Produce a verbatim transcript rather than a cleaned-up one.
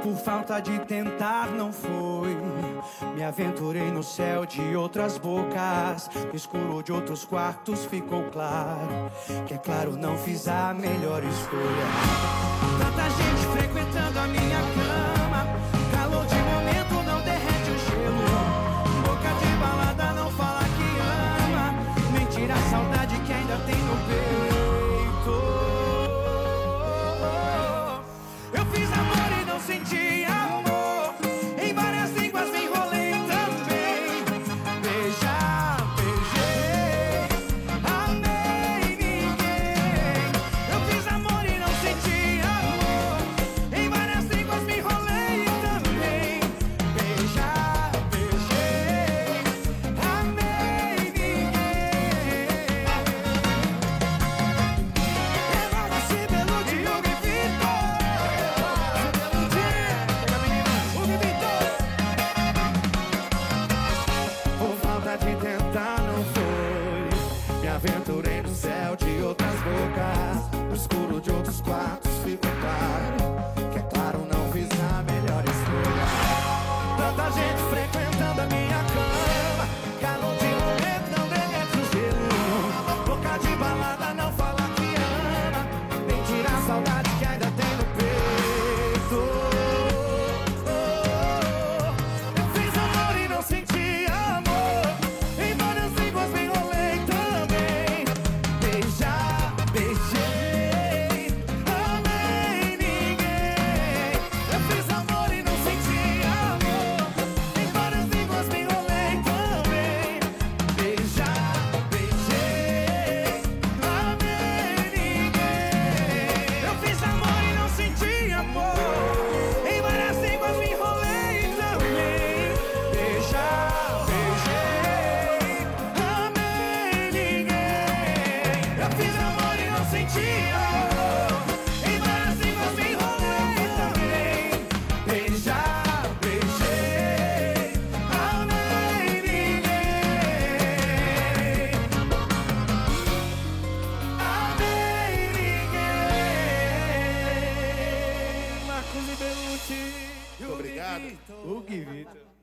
Por falta de tentar não foi. Me aventurei no céu de outras bocas, no escuro de outros quartos ficou claro que é claro não fiz a melhor escolha. Tanta gente frequentando a minha cama, calor de momento não derrete o gelo. Boca de balada não fala que ama, nem tira a saudade que ainda tem no peito. Eu fiz amor e não senti amor, em várias línguas me enrolei também. Beijar, beijei, amei ninguém. Eu fiz amor e não senti amor, em várias línguas me enrolei também. Beijar, beijei, amei ninguém. Eduardo Cibelo, Diogo e Vitor. De tentar não foi. Me aventurei no céu de outras bocas, no escuro de outros quartos ficou claro que é claro não fiz a melhor escolha. Tanta gente frequentando a minha cama, calor de momento não derrete o gelo. Boca de balada não fala que ama, nem tira a saudade que ainda tem no peito. Eu fiz amor e não senti. Muito obrigado. Hugo e Vitor.